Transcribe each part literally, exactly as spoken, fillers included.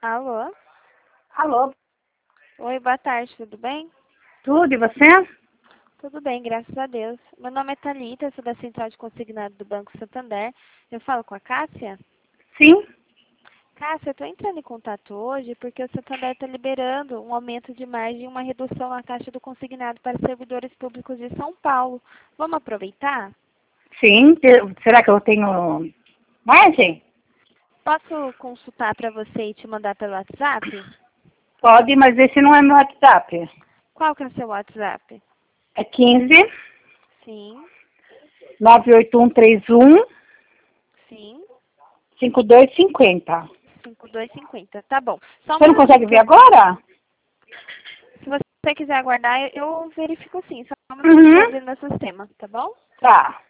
Alô? Alô, Oi, boa tarde, tudo bem? tudo, e você? Tudo bem, graças a Deus. Meu nome é Thalita, sou da Central de Consignado do Banco Santander. Eu falo com a Cássia? Sim. Cássia, eu estou entrando em contato hoje porque o Santander está liberando um aumento de margem e uma redução na taxa do consignado para servidores públicos de São Paulo. Vamos aproveitar? Sim, te- será que eu tenho margem? Posso consultar para você e te mandar pelo WhatsApp? Pode, mas esse não é meu WhatsApp. Qual que é o seu WhatsApp? É quinze, Sim, nove oito um três um, sim, cinco dois cinco zero. cinco dois cinco zero. Tá bom. Só um Você não minutinho consegue que ver eu... agora? Se você quiser aguardar, eu eu verifico sim. Só um minutinho que eu estou Uhum. abrindo meu sistema, tá bom? Tá.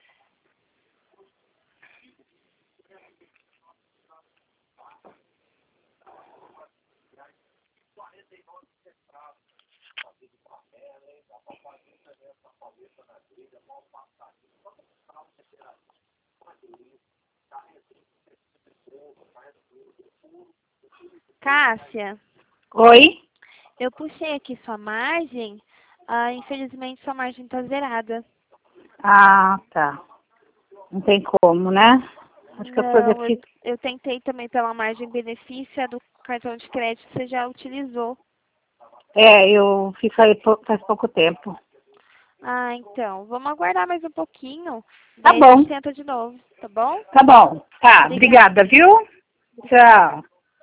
Cássia, Oi? eu puxei aqui sua margem. Ah, infelizmente, sua margem está zerada. Ah, tá. Não tem como, né? Acho que a coisa Não, eu, fica... eu tentei também pela margem benefício, a do cartão de crédito você já utilizou. É, eu fiz aí pou- faz pouco tempo. Ah, então, vamos aguardar mais um pouquinho, Tá daí a gente bom, tenta de novo, tá bom? tá bom. Tá, Obrigada. obrigada, viu? Obrigada. Tchau.